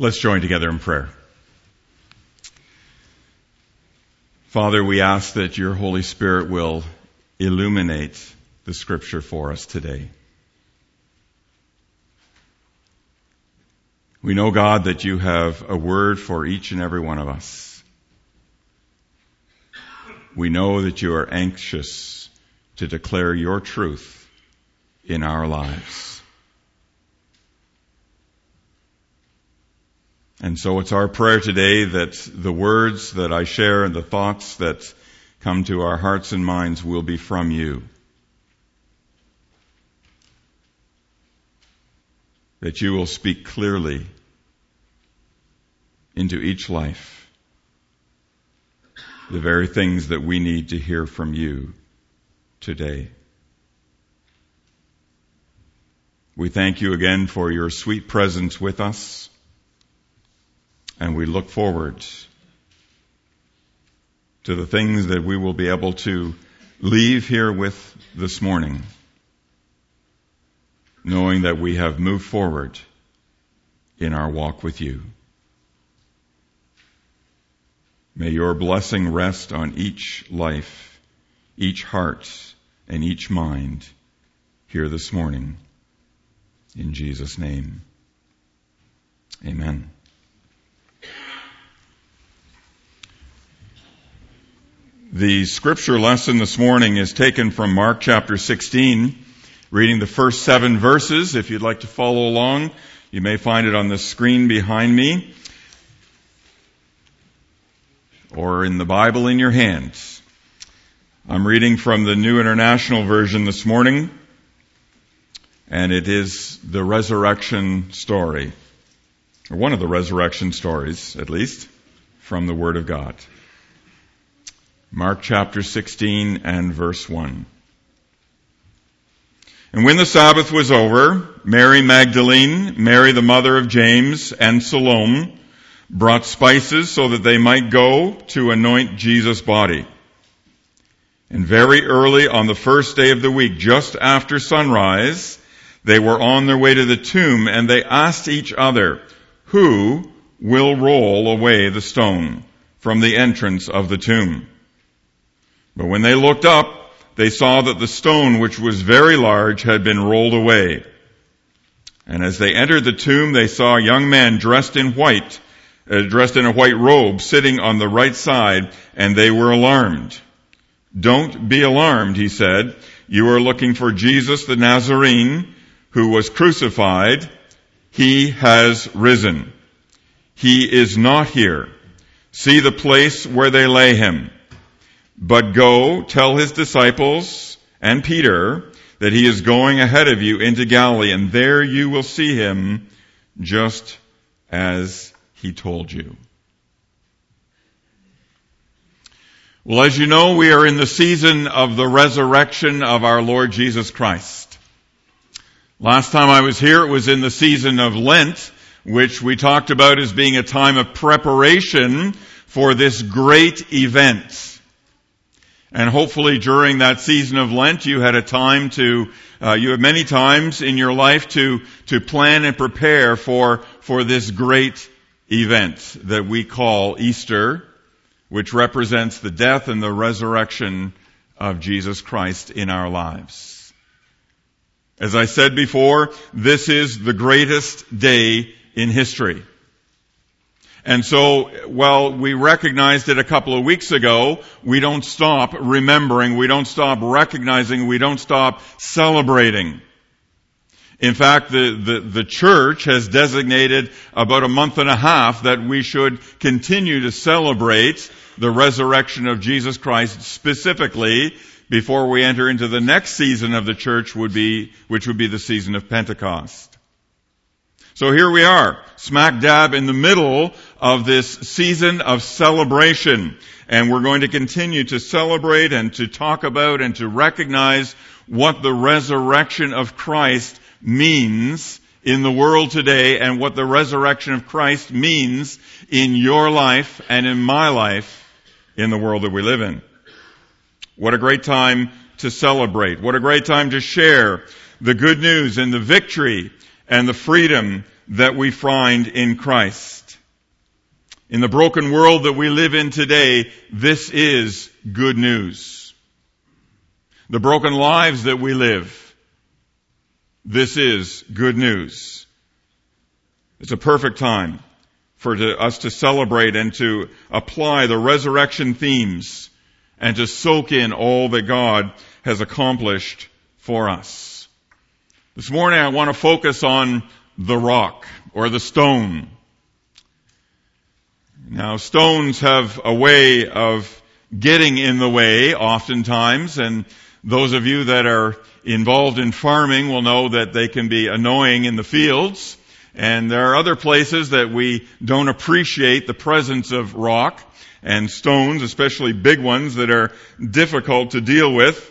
Let's join together in prayer. Father, we ask that your Holy Spirit will illuminate the Scripture for us today. We know, God, that you have a word for each and every one of us. We know that you are anxious to declare your truth in our lives. And so it's our prayer today that the words that I share and the thoughts that come to our hearts and minds will be from you. That you will speak clearly into each life the very things that we need to hear from you today. We thank you again for your sweet presence with us. And we look forward to the things that we will be able to leave here with this morning, knowing that we have moved forward in our walk with you. May your blessing rest on each life, each heart, and each mind here this morning. In Jesus' name, amen. The scripture lesson this morning is taken from Mark chapter 16, reading the first 7 verses. If you'd like to follow along, you may find it on the screen behind me or in the Bible in your hands. I'm reading from the New International Version this morning, and it is the resurrection story, or one of the resurrection stories, at least, from the Word of God. Mark chapter 16 and verse 1. And when the Sabbath was over, Mary Magdalene, Mary the mother of James, and Salome brought spices so that they might go to anoint Jesus' body. And very early on the first day of the week, just after sunrise, they were on their way to the tomb, and they asked each other, "Who will roll away the stone from the entrance of the tomb?" But when they looked up, they saw that the stone, which was very large, had been rolled away. And as they entered the tomb, they saw a young man dressed in a white robe, sitting on the right side, and they were alarmed. "Don't be alarmed," he said. "You are looking for Jesus the Nazarene, who was crucified. He has risen. He is not here. See the place where they lay him. But go, tell his disciples and Peter that he is going ahead of you into Galilee, and there you will see him just as he told you." Well, as you know, we are in the season of the resurrection of our Lord Jesus Christ. Last time I was here, it was in the season of Lent, which we talked about as being a time of preparation for this great event. And hopefully during that season of Lent, you had you had many times in your life to plan and prepare for this great event that we call Easter, which represents the death and the resurrection of Jesus Christ in our lives. As I said before, this is the greatest day in history. And so, while we recognized it a couple of weeks ago, we don't stop remembering, we don't stop recognizing, we don't stop celebrating. In fact, the church has designated about a month and a half that we should continue to celebrate the resurrection of Jesus Christ, specifically before we enter into the next season of the church, which would be the season of Pentecost. So here we are, smack dab in the middle of this season of celebration. And we're going to continue to celebrate and to talk about and to recognize what the resurrection of Christ means in the world today and what the resurrection of Christ means in your life and in my life in the world that we live in. What a great time to celebrate. What a great time to share the good news and the victory and the freedom that we find in Christ. In the broken world that we live in today, this is good news. The broken lives that we live, this is good news. It's a perfect time for us to celebrate and to apply the resurrection themes and to soak in all that God has accomplished for us. This morning I want to focus on the rock or the stone. Now, stones have a way of getting in the way oftentimes, and those of you that are involved in farming will know that they can be annoying in the fields. And there are other places that we don't appreciate the presence of rock and stones, especially big ones that are difficult to deal with.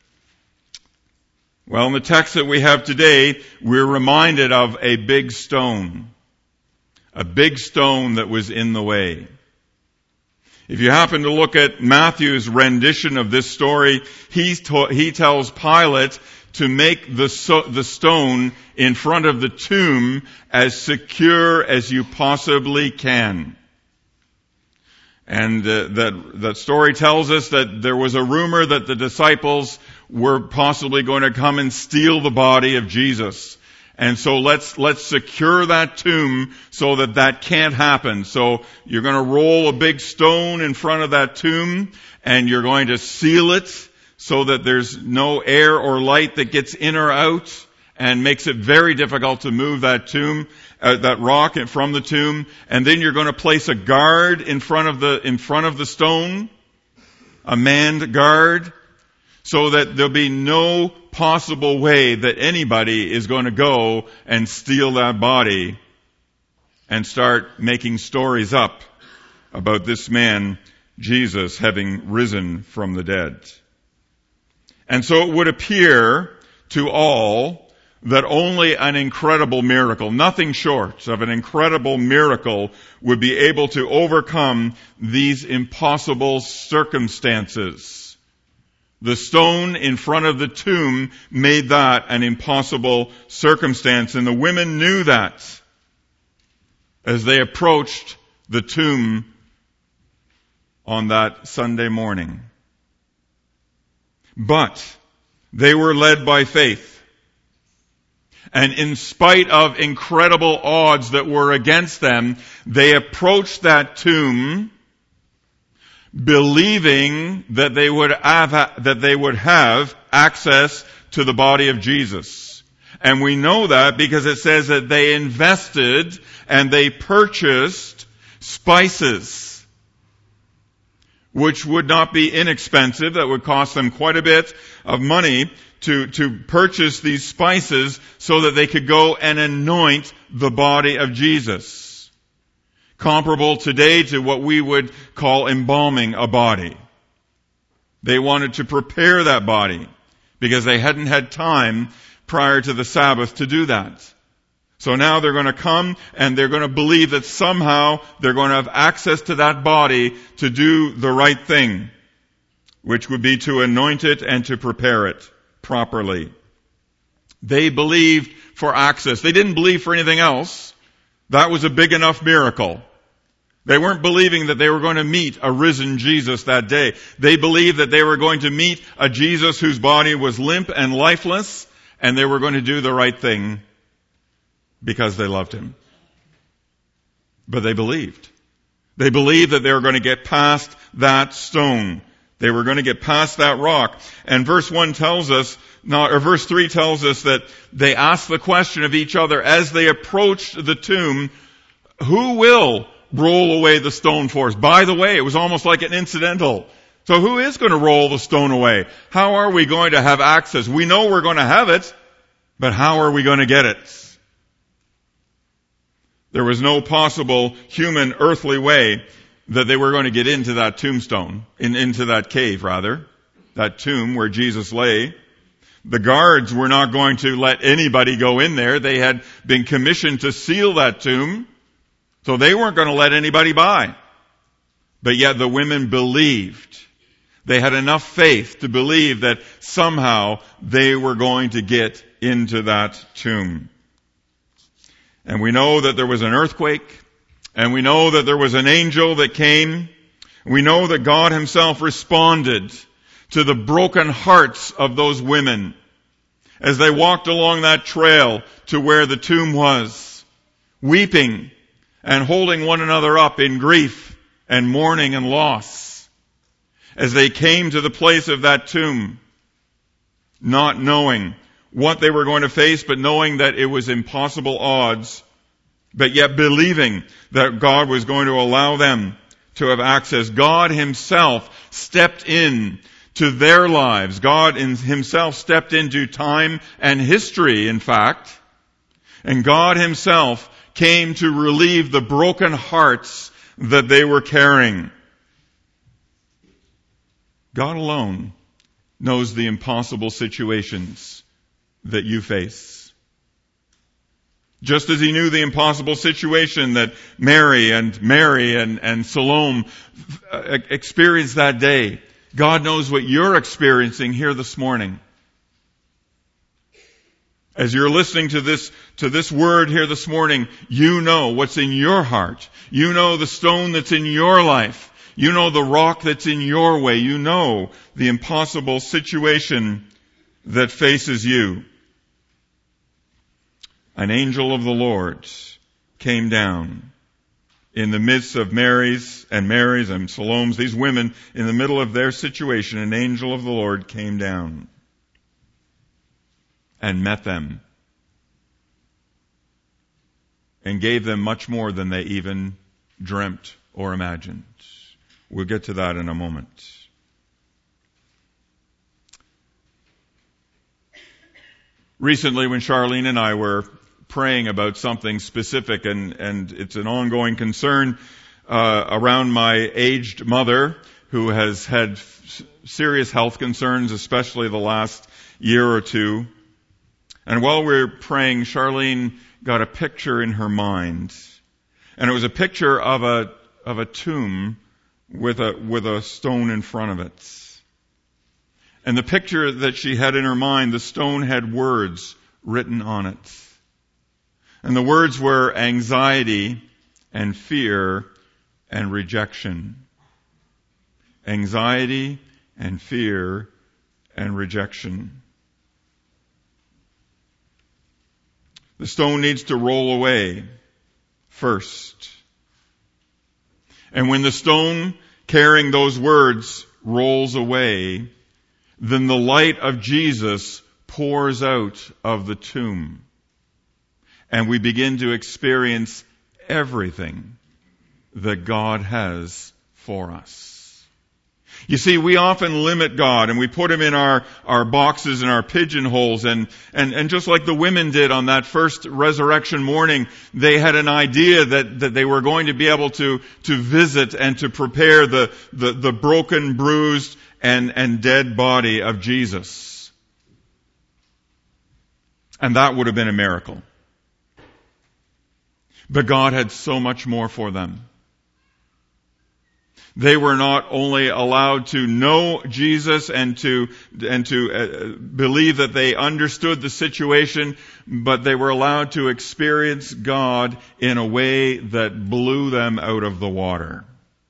Well, in the text that we have today, we're reminded of a big stone that was in the way. If you happen to look at Matthew's rendition of this story, he tells Pilate to make the stone in front of the tomb as secure as you possibly can. And that story tells us that there was a rumor that the disciples were possibly going to come and steal the body of Jesus. And so let's secure that tomb so that can't happen. So you're going to roll a big stone in front of that tomb, and you're going to seal it so that there's no air or light that gets in or out and makes it very difficult to move that rock from the tomb. And then you're going to place a guard in front of the stone, a manned guard, so that there'll be no possible way that anybody is going to go and steal that body and start making stories up about this man, Jesus, having risen from the dead. And so it would appear to all that only an incredible miracle, nothing short of an incredible miracle, would be able to overcome these impossible circumstances. The stone in front of the tomb made that an impossible circumstance, and the women knew that as they approached the tomb on that Sunday morning. But they were led by faith. And in spite of incredible odds that were against them, they approached that tomb believing that they would have access to the body of Jesus. And we know that because it says that they invested and they purchased spices, which would not be inexpensive. That would cost them quite a bit of money to purchase these spices so that they could go and anoint the body of Jesus. Comparable today to what we would call embalming a body. They wanted to prepare that body because they hadn't had time prior to the Sabbath to do that. So now they're going to come and they're going to believe that somehow they're going to have access to that body to do the right thing, which would be to anoint it and to prepare it properly. They believed for access. They didn't believe for anything else. That was a big enough miracle. They weren't believing that they were going to meet a risen Jesus that day. They believed that they were going to meet a Jesus whose body was limp and lifeless, and they were going to do the right thing because they loved him. But they believed. They believed that they were going to get past that stone. They were going to get past that rock. And verse 3 tells us that they asked the question of each other as they approached the tomb, who will roll away the stone for us? By the way, it was almost like an incidental. So who is going to roll the stone away? How are we going to have access? We know we're going to have it, but how are we going to get it? There was no possible human earthly way that they were going to get into that tombstone, into that cave rather, that tomb where Jesus lay. The guards were not going to let anybody go in there. They had been commissioned to seal that tomb. So they weren't going to let anybody by. But yet the women believed. They had enough faith to believe that somehow they were going to get into that tomb. And we know that there was an earthquake, and we know that there was an angel that came. We know that God himself responded to the broken hearts of those women as they walked along that trail to where the tomb was, weeping and holding one another up in grief and mourning and loss. As they came to the place of that tomb, not knowing what they were going to face, but knowing that it was impossible odds, but yet believing that God was going to allow them to have access. God himself stepped in to their lives. God himself stepped into time and history, in fact. And God himself came to relieve the broken hearts that they were carrying. God alone knows the impossible situations that you face. Just as he knew the impossible situation that Mary and Salome experienced that day, God knows what you're experiencing here this morning. As you're listening to this word here this morning, you know what's in your heart. You know the stone that's in your life. You know the rock that's in your way. You know the impossible situation that faces you. An angel of the Lord came down in the midst of Mary's and Salome's, these women, in the middle of their situation. An angel of the Lord came down and met them and gave them much more than they even dreamt or imagined. We'll get to that in a moment. Recently, when Charlene and I were praying about something specific, and it's an ongoing concern around my aged mother, who has had serious health concerns, especially the last year or two. And while we were praying, Charlene got a picture in her mind, and it was a picture of a tomb with a stone in front of it. And the picture that she had in her mind, the stone had words written on it. And the words were anxiety and fear and rejection. Anxiety and fear and rejection. The stone needs to roll away first. And when the stone carrying those words rolls away, then the light of Jesus pours out of the tomb. And we begin to experience everything that God has for us. You see, we often limit God and we put him in our boxes and our pigeonholes, and just like the women did on that first resurrection morning, they had an idea that they were going to be able to visit and to prepare the broken, bruised, and dead body of Jesus. And that would have been a miracle. But God had so much more for them. They were not only allowed to know Jesus and to believe that they understood the situation, but they were allowed to experience God in a way that blew them out of the water.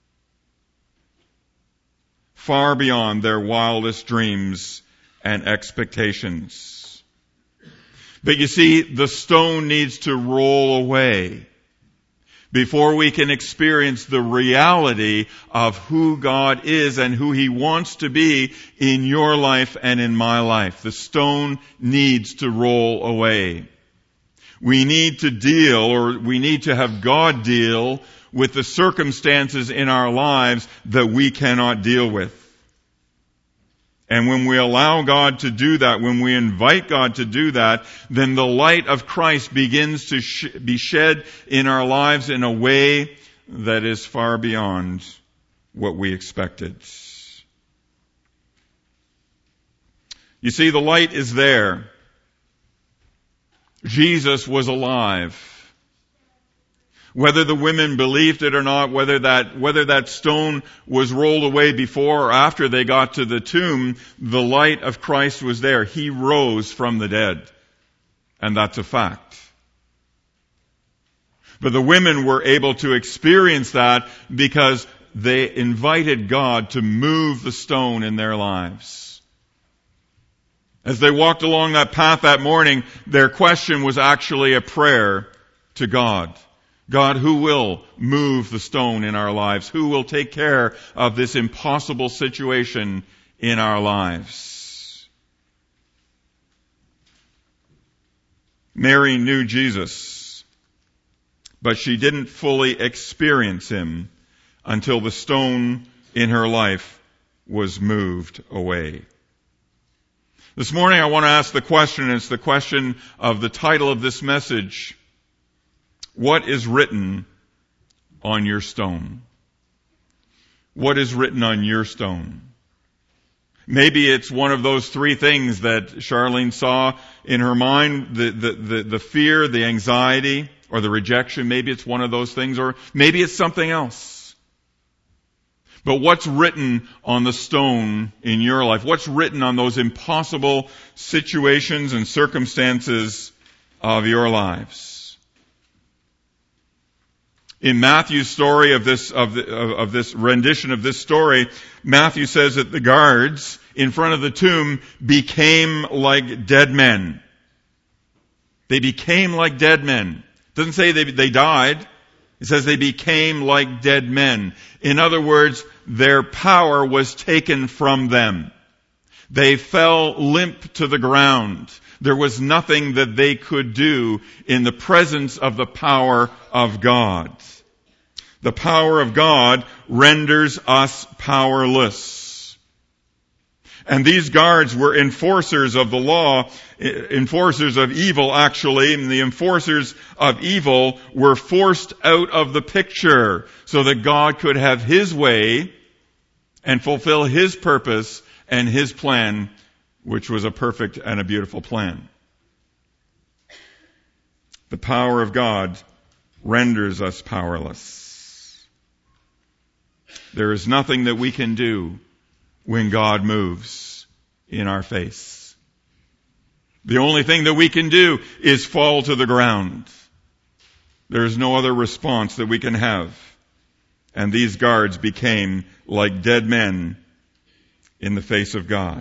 Far beyond their wildest dreams and expectations. But you see, the stone needs to roll away before we can experience the reality of who God is and who he wants to be in your life and in my life. The stone needs to roll away. We need to have God deal with the circumstances in our lives that we cannot deal with. And when we allow God to do that, when we invite God to do that, then the light of Christ begins to be shed in our lives in a way that is far beyond what we expected. You see, the light is there. Jesus was alive. Whether the women believed it or not, whether that stone was rolled away before or after they got to the tomb, the light of Christ was there. He rose from the dead. And that's a fact. But the women were able to experience that because they invited God to move the stone in their lives. As they walked along that path that morning, their question was actually a prayer to God. God, who will move the stone in our lives? Who will take care of this impossible situation in our lives? Mary knew Jesus, but she didn't fully experience him until the stone in her life was moved away. This morning I want to ask the question, and it's the question of the title of this message. What is written on your stone? What is written on your stone? Maybe it's one of those three things that Charlene saw in her mind, the fear, the anxiety, or the rejection. Maybe it's one of those things, or maybe it's something else. But what's written on the stone in your life? What's written on those impossible situations and circumstances of your lives? In Matthew's story of this rendition of this story, Matthew says that the guards in front of the tomb became like dead men. They became like dead men. It doesn't say they died. It says they became like dead men. In other words, their power was taken from them. They fell limp to the ground. There was nothing that they could do in the presence of the power of God. The power of God renders us powerless. And these guards were enforcers of the law, enforcers of evil actually, and the enforcers of evil were forced out of the picture so that God could have His way and fulfill His purpose and His plan, which was a perfect and a beautiful plan. The power of God renders us powerless. There is nothing that we can do when God moves in our face. The only thing that we can do is fall to the ground. There is no other response that we can have. And these guards became like dead men in the face of God.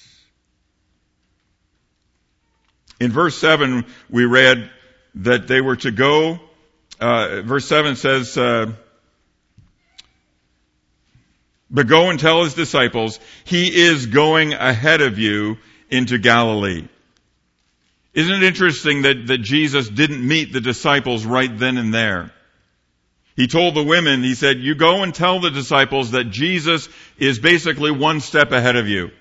In verse 7, we read that they were to go. Verse 7 says, but go and tell his disciples, he is going ahead of you into Galilee. Isn't it interesting that Jesus didn't meet the disciples right then and there? He told the women, he said, you go and tell the disciples that Jesus is basically one step ahead of you.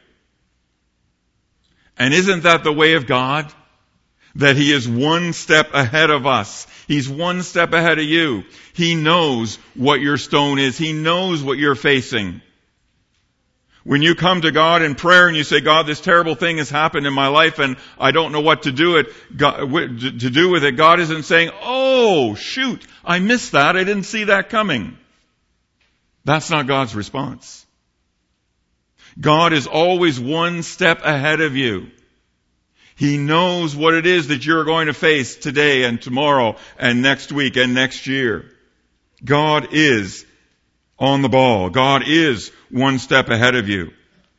And isn't that the way of God? That He is one step ahead of us. He's one step ahead of you. He knows what your stone is. He knows what you're facing. When you come to God in prayer and you say, God, this terrible thing has happened in my life and I don't know what to do with it, God isn't saying, oh, shoot, I missed that. I didn't see that coming. That's not God's response. God is always one step ahead of you. He knows what it is that you're going to face today and tomorrow and next week and next year. God is on the ball. God is one step ahead of you.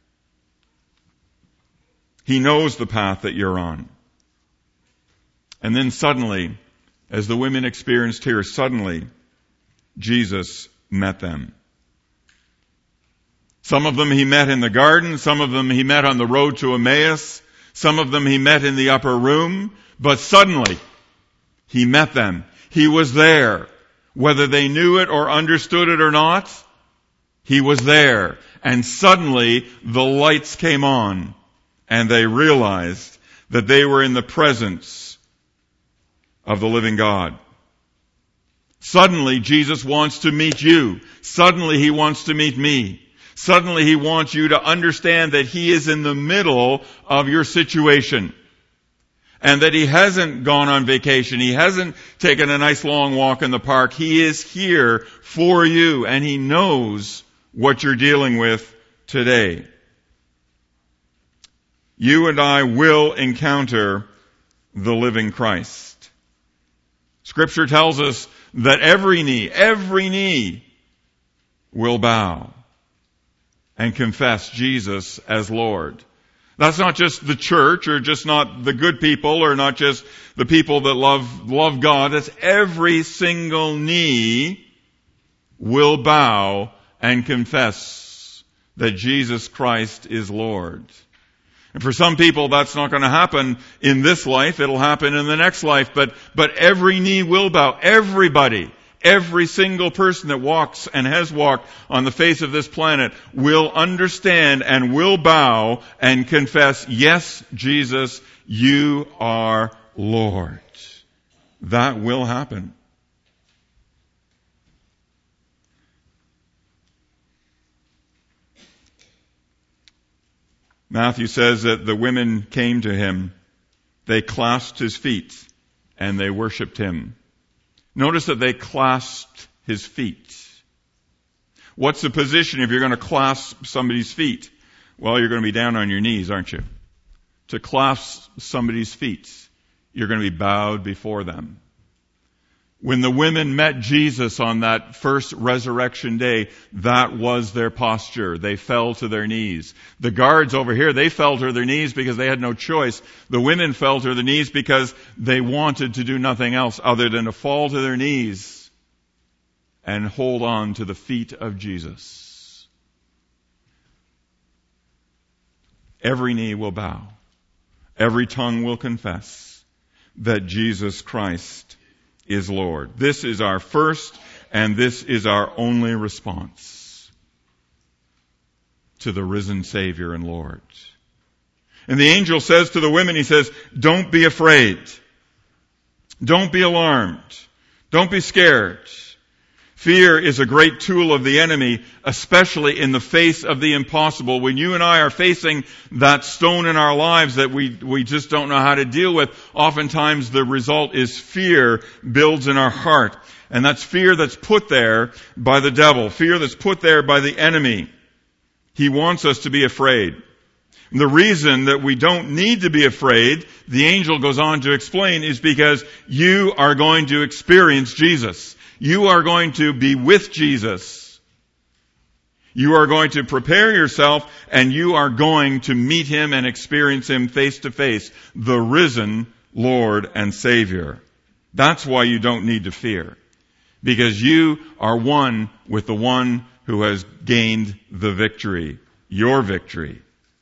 He knows the path that you're on. And then suddenly, as the women experienced here, suddenly Jesus met them. Some of them He met in the garden. Some of them He met on the road to Emmaus. Some of them He met in the upper room. But suddenly, He met them. He was there. Whether they knew it or understood it or not, He was there. And suddenly, the lights came on. And they realized that they were in the presence of the living God. Suddenly, Jesus wants to meet you. Suddenly, He wants to meet me. Suddenly, He wants you to understand that He is in the middle of your situation. And that He hasn't gone on vacation. He hasn't taken a nice long walk in the park. He is here for you. And He knows what you're dealing with today. You and I will encounter the living Christ. Scripture tells us that every knee will bow and confess Jesus as Lord. That's not just the church, or just not the good people, or not just the people that love God. That's every single knee will bow and confess that Jesus Christ is Lord. And for some people, that's not going to happen in this life. It'll happen in the next life. But every knee will bow. Everybody, every single person that walks and has walked on the face of this planet will understand and will bow and confess, yes, Jesus, you are Lord. That will happen. Matthew says that the women came to him, they clasped his feet, and they worshiped him. Notice that they clasped his feet. What's the position if you're going to clasp somebody's feet? Well, you're going to be down on your knees, aren't you? To clasp somebody's feet, you're going to be bowed before them. When the women met Jesus on that first resurrection day, that was their posture. They fell to their knees. The guards over here, they fell to their knees because they had no choice. The women fell to their knees because they wanted to do nothing else other than to fall to their knees and hold on to the feet of Jesus. Every knee will bow. Every tongue will confess that Jesus Christ is Lord. This is our first and this is our only response to the risen Savior and Lord. And the angel says to the women, he says, don't be afraid. Don't be alarmed. Don't be scared. Fear is a great tool of the enemy, especially in the face of the impossible. When you and I are facing that stone in our lives that we just don't know how to deal with, oftentimes the result is fear builds in our heart. And that's fear that's put there by the devil, fear that's put there by the enemy. He wants us to be afraid. And the reason that we don't need to be afraid, the angel goes on to explain, is because you are going to experience Jesus. You are going to be with Jesus. You are going to prepare yourself and you are going to meet him and experience him face to face, the risen Lord and Savior. That's why you don't need to fear, because you are one with the one who has gained the victory, your victory.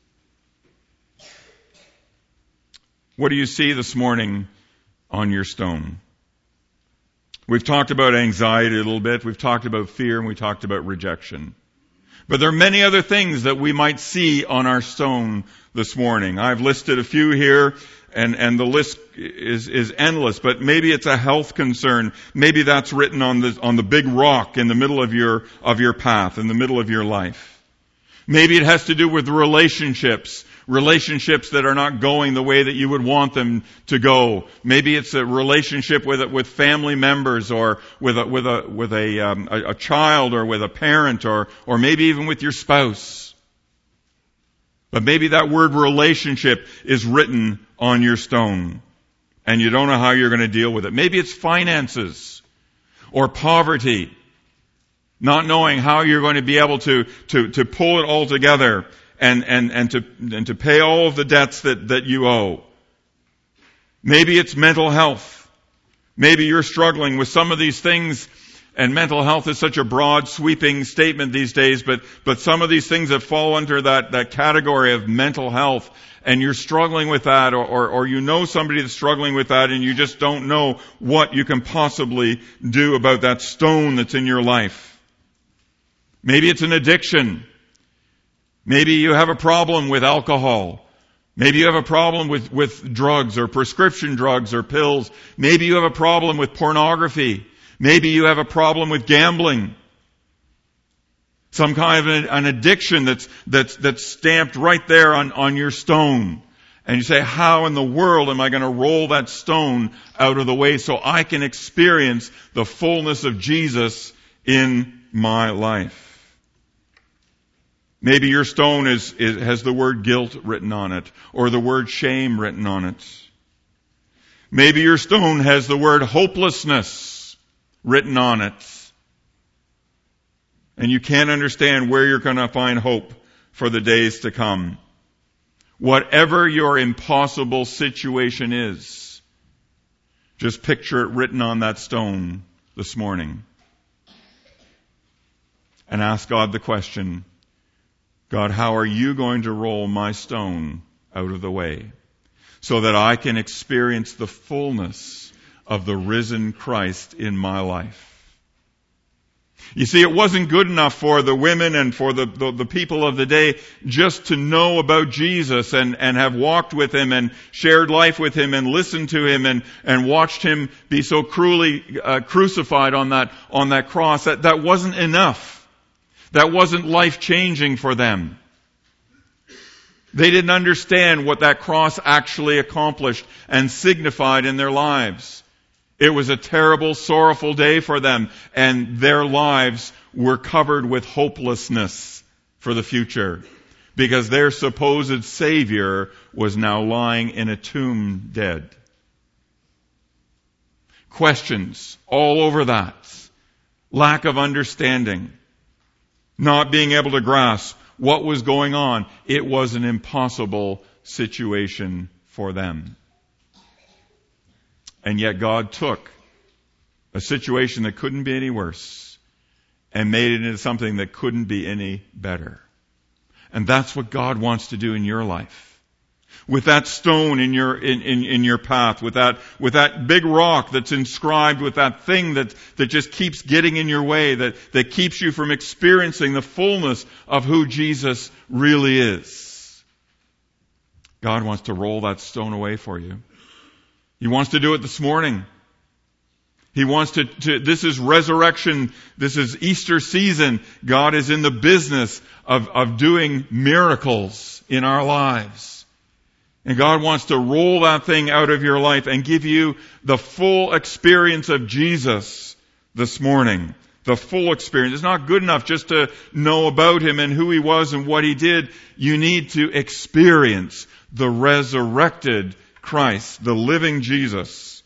What do you see this morning on your stone? We've talked about anxiety a little bit. We've talked about fear, and we talked about rejection. But there are many other things that we might see on our stone this morning. I've listed a few here, and the list is endless. But maybe it's a health concern. Maybe that's written on the big rock in the middle of your path, in the middle of your life. Maybe it has to do with relationships that are not going the way that you would want them to go. Maybe it's a relationship with family members, or with a child, or with a parent, or maybe even with your spouse. But maybe that word relationship is written on your stone, and you don't know how you're going to deal with it. Maybe it's finances or poverty, not knowing how you're going to be able to pull it all together and to pay all of the debts that you owe. Maybe it's mental health. Maybe you're struggling with some of these things, and mental health is such a broad, sweeping statement these days, but some of these things that fall under that category of mental health, and you're struggling with that, or you know somebody that's struggling with that, and you just don't know what you can possibly do about that stone that's in your life. Maybe it's an addiction. Maybe you have a problem with alcohol. Maybe you have a problem with drugs, or prescription drugs, or pills. Maybe you have a problem with pornography. Maybe you have a problem with gambling. Some kind of an addiction that's stamped right there on your stone. And you say, how in the world am I going to roll that stone out of the way so I can experience the fullness of Jesus in my life? Maybe your stone has the word guilt written on it, or the word shame written on it. Maybe your stone has the word hopelessness, written on it. And you can't understand where you're going to find hope for the days to come. Whatever your impossible situation is, just picture it written on that stone this morning. And ask God the question, God, how are you going to roll my stone out of the way so that I can experience the fullness of the risen Christ in my life? You see, it wasn't good enough for the women and for the people of the day just to know about Jesus and have walked with Him and shared life with Him and listened to Him and watched Him be so cruelly crucified on that cross. That wasn't enough. That wasn't life-changing for them. They didn't understand what that cross actually accomplished and signified in their lives. It was a terrible, sorrowful day for them, and their lives were covered with hopelessness for the future because their supposed Savior was now lying in a tomb dead. Questions all over that. Lack of understanding. Not being able to grasp what was going on. It was an impossible situation for them. And yet God took a situation that couldn't be any worse and made it into something that couldn't be any better. And that's what God wants to do in your life. With that stone in your path, with that big rock that's inscribed with that thing that just keeps getting in your way, that keeps you from experiencing the fullness of who Jesus really is. God wants to roll that stone away for you. He wants to do it this morning. He wants to this is resurrection. This is Easter season. God is in the business of doing miracles in our lives. And God wants to roll that thing out of your life and give you the full experience of Jesus this morning. The full experience. It's not good enough just to know about Him and who He was and what He did. You need to experience the resurrected Christ, the living Jesus,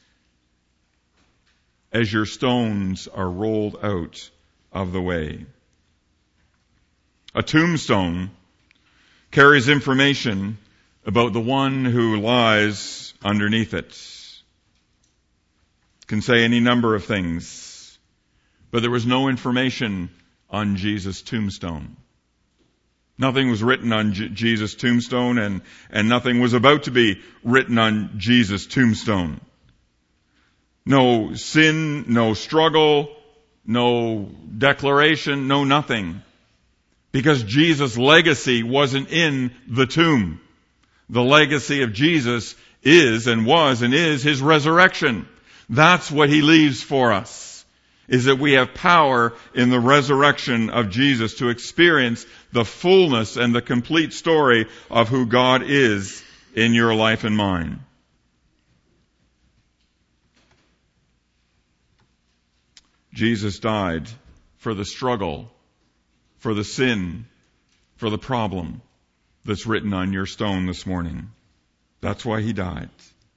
as your stones are rolled out of the way. A tombstone carries information about the one who lies underneath it. It can say any number of things, but there was no information on Jesus' tombstone. Nothing was written on Jesus' tombstone, and nothing was about to be written on Jesus' tombstone. No sin, no struggle, no declaration, no nothing. Because Jesus' legacy wasn't in the tomb. The legacy of Jesus is and was and is His resurrection. That's what He leaves for us, is that we have power in the resurrection of Jesus to experience the fullness and the complete story of who God is in your life and mine. Jesus died for the struggle, for the sin, for the problem that's written on your stone this morning. That's why He died.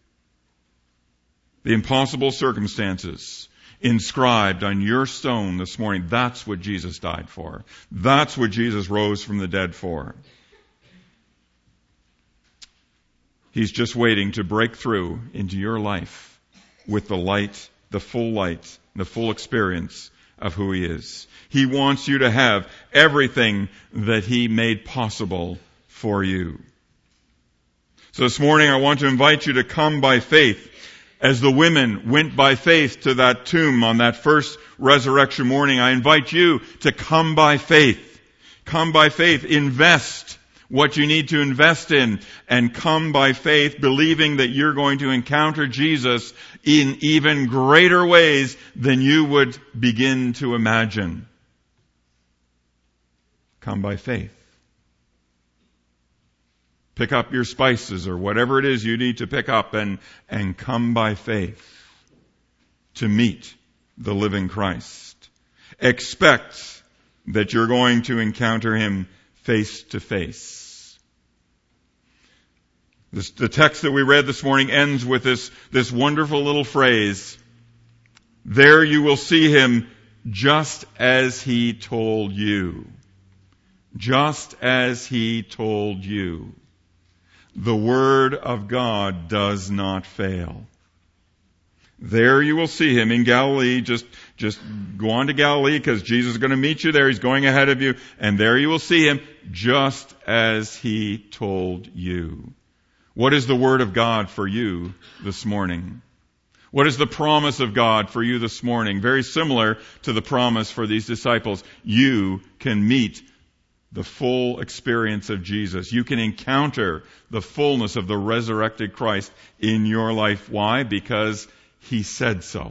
The impossible circumstances inscribed on your stone this morning, that's what Jesus died for. That's what Jesus rose from the dead for. He's just waiting to break through into your life with the light, the full experience of who He is. He wants you to have everything that He made possible for you. So this morning I want to invite you to come by faith. As the women went by faith to that tomb on that first resurrection morning, I invite you to come by faith. Come by faith. Invest what you need to invest in, and come by faith believing that you're going to encounter Jesus in even greater ways than you would begin to imagine. Come by faith. Pick up your spices or whatever it is you need to pick up and come by faith to meet the living Christ. Expect that you're going to encounter Him face to face. The text that we read this morning ends with this wonderful little phrase There you will see him just as he told you. Just as he told you. The word of God does not fail. There you will see him in Galilee. Just go on to Galilee because Jesus is going to meet you there. He's going ahead of you. And there you will see him just as he told you. What is the word of God for you this morning? What is the promise of God for you this morning? Very similar to the promise for these disciples. You can meet the full experience of Jesus. You can encounter the fullness of the resurrected Christ in your life. Why? Because he said so.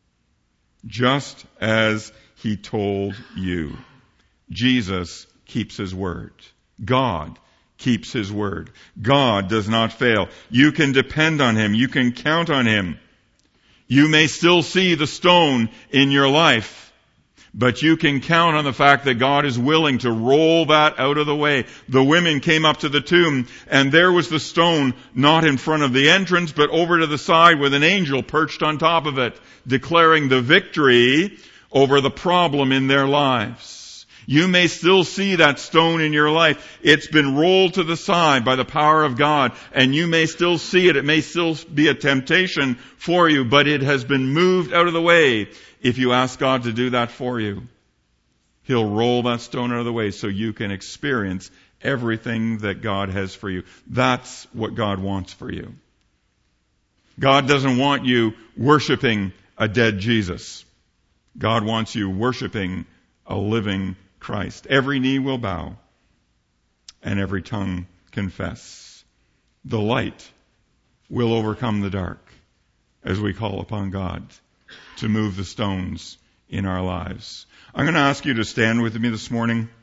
Just as he told you. Jesus keeps his word. God keeps his word. God does not fail. You can depend on him. You can count on him. You may still see the stone in your life, but you can count on the fact that God is willing to roll that out of the way. The women came up to the tomb, and there was the stone not in front of the entrance, but over to the side with an angel perched on top of it, declaring the victory over the problem in their lives. You may still see that stone in your life. It's been rolled to the side by the power of God, and you may still see it. It may still be a temptation for you, but it has been moved out of the way. If you ask God to do that for you, he'll roll that stone out of the way so you can experience everything that God has for you. That's what God wants for you. God doesn't want you worshiping a dead Jesus. God wants you worshiping a living Christ. Every knee will bow and every tongue confess. The light will overcome the dark as we call upon God to move the stones in our lives. I'm going to ask you to stand with me this morning.